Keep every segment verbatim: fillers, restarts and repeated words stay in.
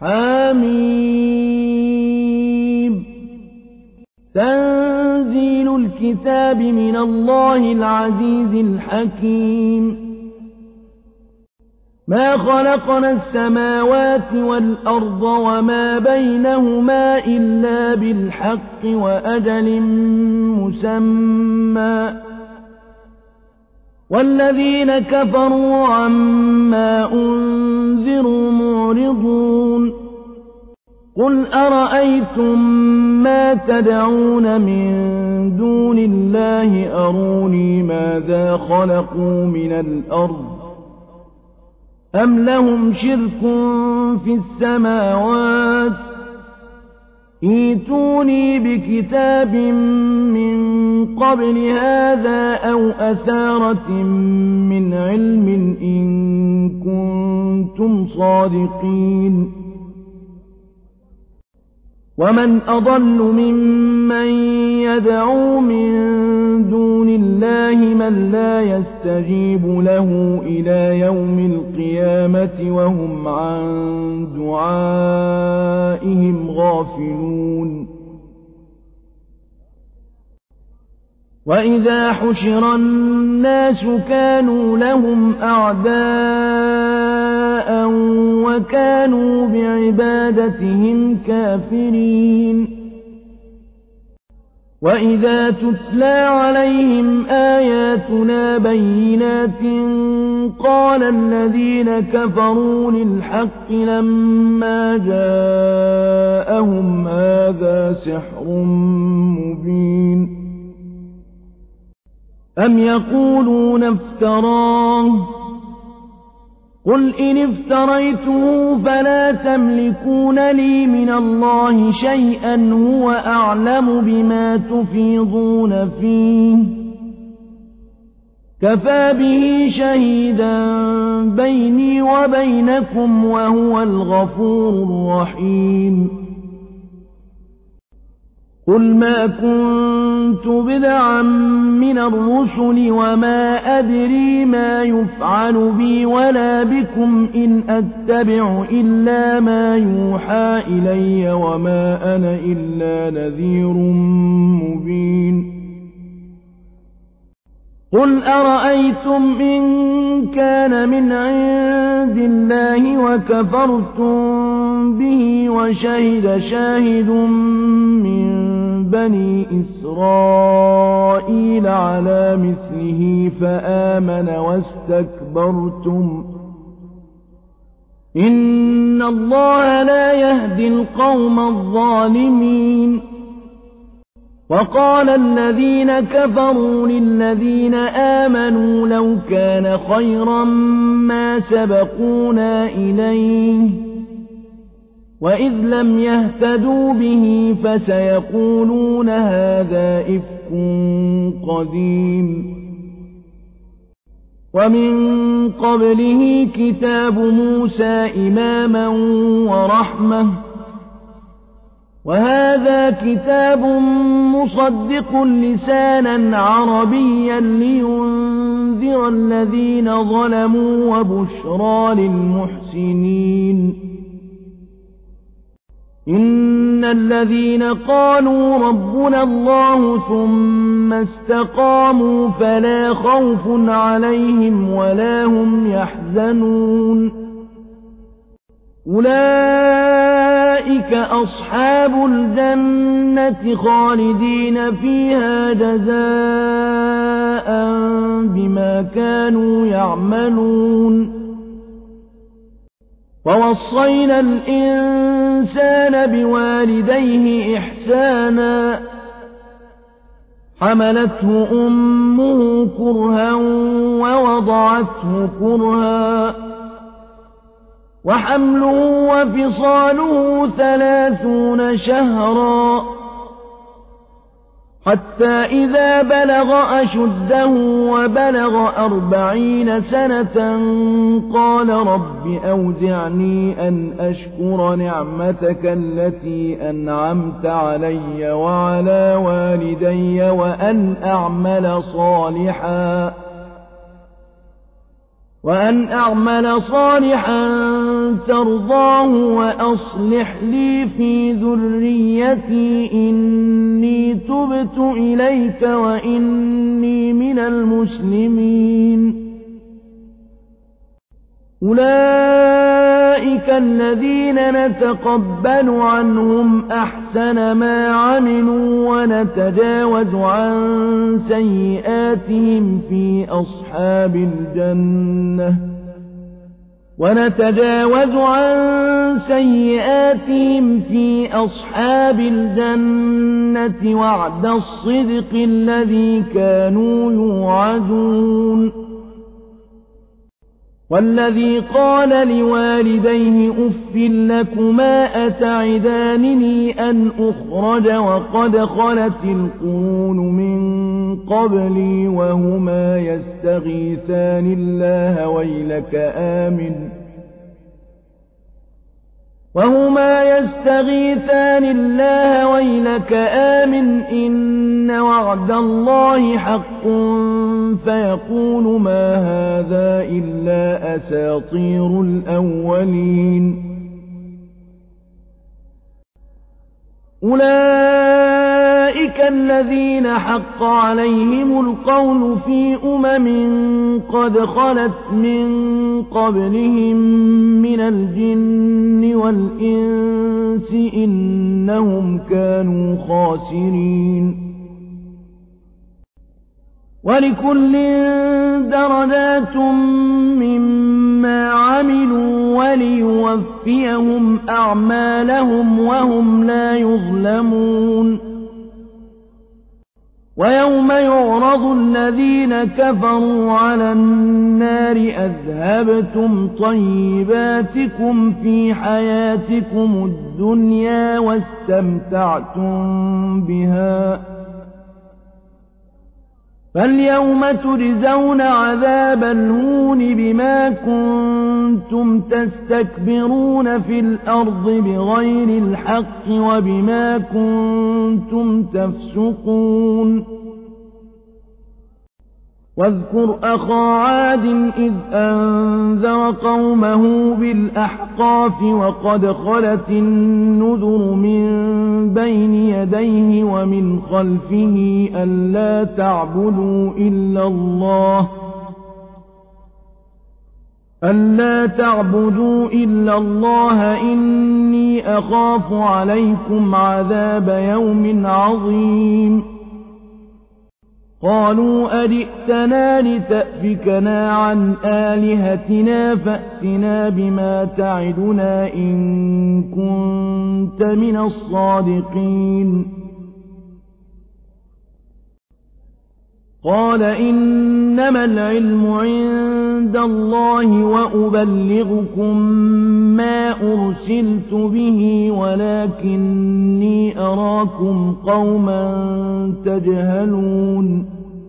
حميم تنزيل الكتاب من الله العزيز الحكيم ما خلقنا السماوات والأرض وما بينهما إلا بالحق وأجل مسمى والذين كفروا عما أنذروا معرضون قل أرأيتم ما تدعون من دون الله أروني ماذا خلقوا من الأرض أم لهم شرك في السماوات ائتوني بكتاب من قبل هذا أو أثارة من علم إن كنتم صادقين ومن أضل ممن يدعو من دون الله من لا يستجيب له إلى يوم القيامة وهم عن دعائهم غافلون وإذا حشر الناس كانوا لهم أعداء وكانوا بعبادتهم كافرين وإذا تتلى عليهم آياتنا بينات قال الذين كفروا للحق لما جاءهم هذا سحر مبين أم يقولون افتراه قل إن افتريته فلا تملكون لي من الله شيئا هو أعلم بما تفيضون فيه كفى به شهيدا بيني وبينكم وهو الغفور الرحيم قل ما كنت بدعا من الرسل وما أدري ما يفعل بي ولا بكم إن أتبع إلا ما يوحى إلي وما أنا إلا نذير مبين قل أرأيتم إن كان من عند الله وكفرتم به وشهد شاهد من بني إسرائيل على مثله فآمن واستكبرتم إن الله لا يهدي القوم الظالمين وقال الذين كفروا للذين آمنوا لو كان خيرا ما سبقونا إليه وإذ لم يهتدوا به فسيقولون هذا إفك قديم ومن قبله كتاب موسى إماما ورحمة وهذا كتاب مصدق لسانا عربيا لينذر الذين ظلموا وبشرى للمحسنين إن الذين قالوا ربنا الله ثم استقاموا فلا خوف عليهم ولا هم يحزنون أولئك أصحاب الجنة خالدين فيها جزاء بما كانوا يعملون ووصينا الإنسان بوالديه إحسانا حملته أمه كرها ووضعته كرها وحمله وفصاله ثلاثون شهرا حتى إذا بلغ أشده وبلغ أربعين سنة قال رب أوزعني أن أشكر نعمتك التي أنعمت علي وعلى والدي وأن أعمل صالحا وأن أعمل صالحا ترضاه وأصلح لي في ذريتي إني تبت إليك وإني من المسلمين أولئك الذين نتقبل عنهم أحسن ما عملوا ونتجاوز عن سيئاتهم في أصحاب الجنة ونتجاوز عن سيئاتهم في أصحاب الجنة وعد الصدق الذي كانوا يوعدون والذي قال لوالديه أف لكما أتعدانني أن أخرج وقد خلت القرون من قبلي وهما يستغيثان الله ويلك آمن وهما يستغيثان الله ويلك آمن إن وعد الله حق فيقول ما هذا إلا أساطير الأولين أولئك الذين حق عليهم القول في أمم قد خلت من قبلهم من الجن والإنس إنهم كانوا خاسرين ولكل درجات مما عملوا وليوفيهم أعمالهم وهم لا يظلمون ويوم يعرض الذين كفروا على النار أذهبتم طيباتكم في حياتكم الدنيا واستمتعتم بها فاليوم تجزون عذاب الهون بما كنتم تستكبرون في الأرض بغير الحق وبما كنتم تفسقون واذكر أخا عاد إذ أنذر قومه بالأحقاف وقد خلت النذر من بين يديه ومن خلفه ألا تعبدوا إلا الله ألا تعبدوا إلا الله إني أخاف عليكم عذاب يوم عظيم قالوا أجئتنا لتأفكنا عن آلهتنا فأتنا بما تعدنا إن كنت من الصادقين قال إنما العلم عند الله وأبلغكم ما أرسلت به ولكني أراكم قوما تجهلون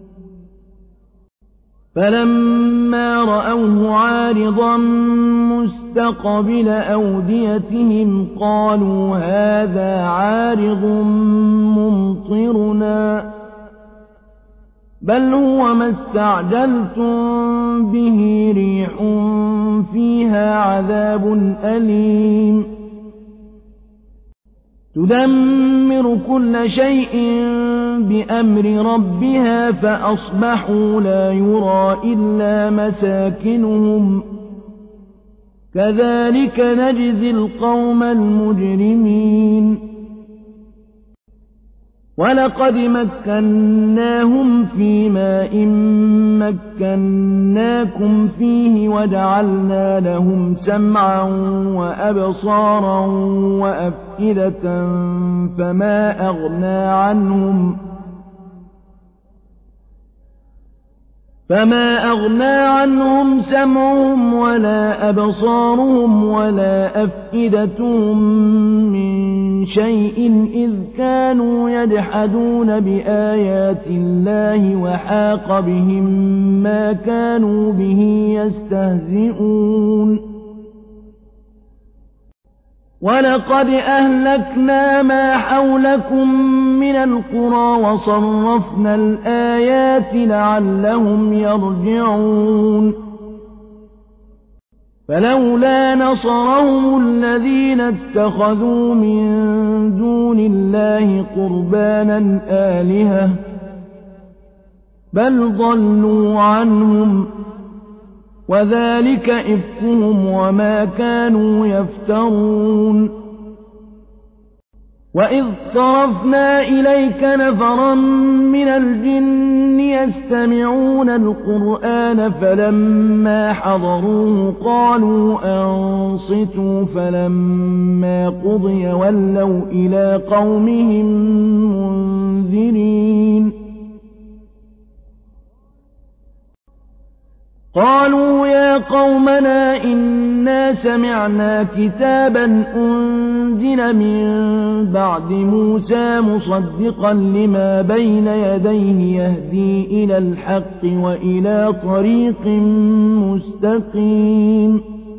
فلما رأوه عارضا مستقبل أوديتهم قالوا هذا عارض ممطرنا بل هو ما استعجلتم به ريح فيها عذاب أليم تدمر كل شيء بأمر ربها فأصبحوا لا يرى إلا مساكنهم كذلك نجزي القوم المجرمين ولقد مكناهم في ماء مكناكم فيه وجعلنا لهم سمعا وأبصارا وأفئدة فما أغنى عنهم فما أغنى عنهم سمعهم ولا أبصارهم ولا أفئدتهم من شيء إذ كانوا يجحدون بآيات الله وحاق بهم ما كانوا به يستهزئون ولقد أهلكنا ما حولكم من القرى وصرفنا الآيات لعلهم يرجعون فلولا نصرهم الذين اتخذوا من دون الله قربانا آلهة بل ضلوا عنهم وذلك إفكهم وما كانوا يفترون وإذ صرفنا إليك نفرا من الجن يستمعون القرآن فلما حضروه قالوا أنصتوا فلما قضي ولوا إلى قومهم منذرين قالوا يا قومنا إنا سمعنا كتابا أنزل من بعد موسى مصدقا لما بين يديه يهدي إلى الحق وإلى طريق مستقيم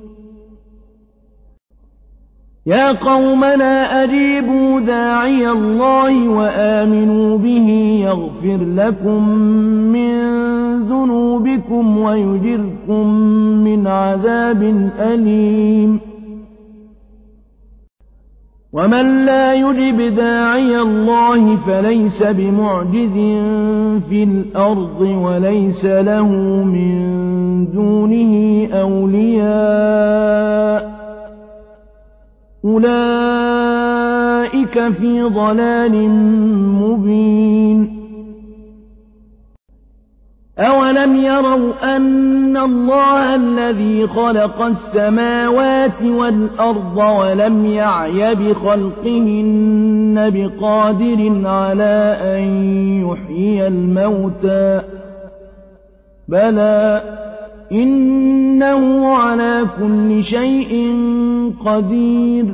يا قومنا أجيبوا داعي الله وآمنوا به يغفر لكم من ذنوبكم ويجركم من عذاب أليم ومن لا يجب داعي الله فليس بمعجز في الأرض وليس له من دونه أولياء أولئك في ضلال مبين أولم يروا أن الله الذي خلق السماوات والأرض ولم يعي بخلقهن بقادر على أن يحيي الموتى بلى إنه على كل شيء قدير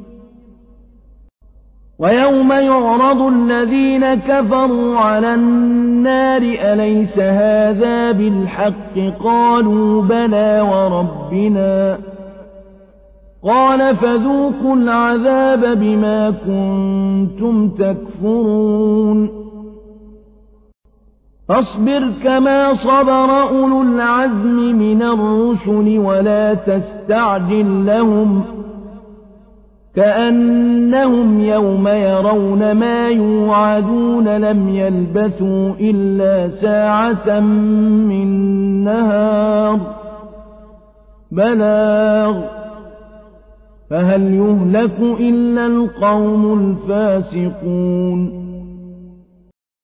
ويوم يعرض الذين كفروا على النار أليس هذا بالحق قالوا بلى وربنا قال فذوقوا العذاب بما كنتم تكفرون فاصبر كما صبر أولو العزم من الرسل ولا تستعجل لهم كأنهم يوم يرون ما يوعدون لم يلبثوا إلا ساعة من نهار بلاغ فهل يهلك إلا القوم الفاسقون